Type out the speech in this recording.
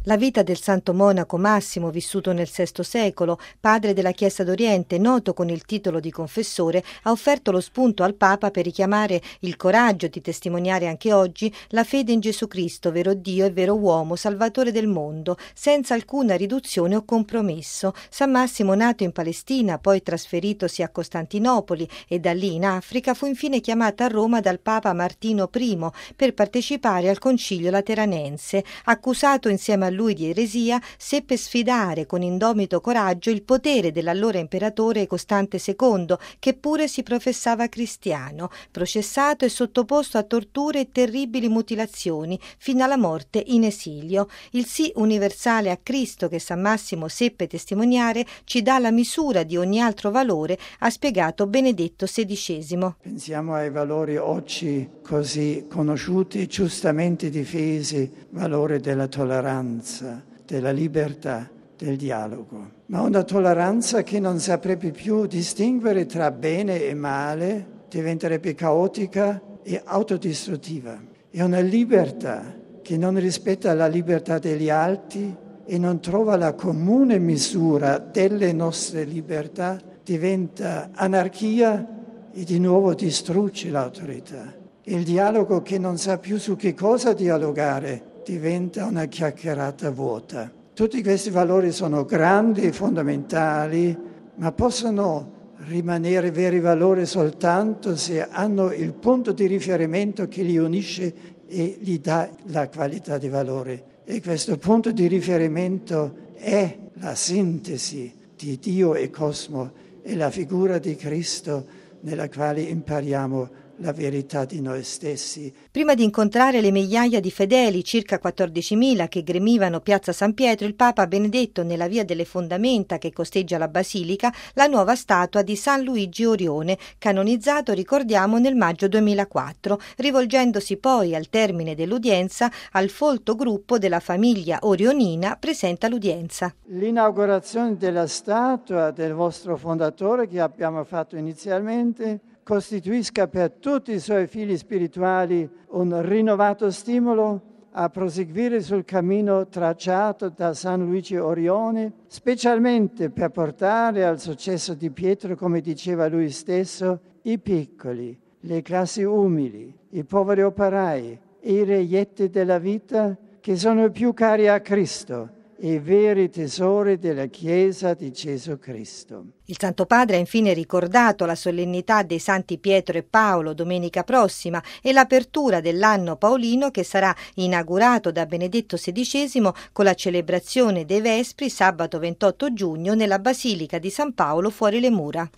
La vita del santo monaco Massimo, vissuto nel VI secolo, padre della Chiesa d'Oriente, noto con il titolo di confessore, ha offerto lo spunto al Papa per richiamare il coraggio di testimoniare anche oggi la fede in Gesù Cristo, vero Dio e vero uomo, Salvatore del mondo, senza alcuna riduzione o compromesso. San Massimo, nato in Palestina, poi trasferitosi a Costantinopoli e da lì in Africa, fu infine chiamato a Roma dal Papa Martino I per partecipare al Concilio Lateranense. Accusato insieme a lui di eresia, seppe sfidare con indomito coraggio il potere dell'allora imperatore Costante II, che pure si professava cristiano, processato e sottoposto a torture e terribili mutilazioni, fino alla morte in esilio. Il sì universale a Cristo che San Massimo seppe testimoniare ci dà la misura di ogni altro valore, ha spiegato Benedetto XVI. Pensiamo ai valori oggi così conosciuti e giustamente difesi, valore della tolleranza, della libertà, del dialogo. Ma una tolleranza che non saprebbe più distinguere tra bene e male, diventerebbe caotica e autodistruttiva. È una libertà che non rispetta la libertà degli altri e non trova la comune misura delle nostre libertà, diventa anarchia e di nuovo distrugge l'autorità. Il dialogo che non sa più su che cosa dialogare diventa una chiacchierata vuota. Tutti questi valori sono grandi e fondamentali, ma possono rimanere veri valori soltanto se hanno il punto di riferimento che li unisce e gli dà la qualità di valore. E questo punto di riferimento è la sintesi di Dio e cosmo e la figura di Cristo nella quale impariamo la verità di noi stessi. Prima di incontrare le migliaia di fedeli, circa 14.000, che gremivano Piazza San Pietro, il Papa ha benedetto nella via delle Fondamenta che costeggia la Basilica la nuova statua di San Luigi Orione, canonizzato, ricordiamo, nel maggio 2004, rivolgendosi poi al termine dell'udienza al folto gruppo della famiglia orionina presente all'udienza. L'inaugurazione della statua del vostro fondatore che abbiamo fatto inizialmente costituisca per tutti i suoi figli spirituali un rinnovato stimolo a proseguire sul cammino tracciato da San Luigi Orione, specialmente per portare al successo di Pietro, come diceva lui stesso, i piccoli, le classi umili, i poveri operai e i reietti della vita che sono più cari a Cristo, i veri tesori della Chiesa di Gesù Cristo. Il Santo Padre ha infine ricordato la solennità dei Santi Pietro e Paolo domenica prossima e l'apertura dell'anno paolino che sarà inaugurato da Benedetto XVI con la celebrazione dei Vespri sabato 28 giugno nella Basilica di San Paolo fuori le mura.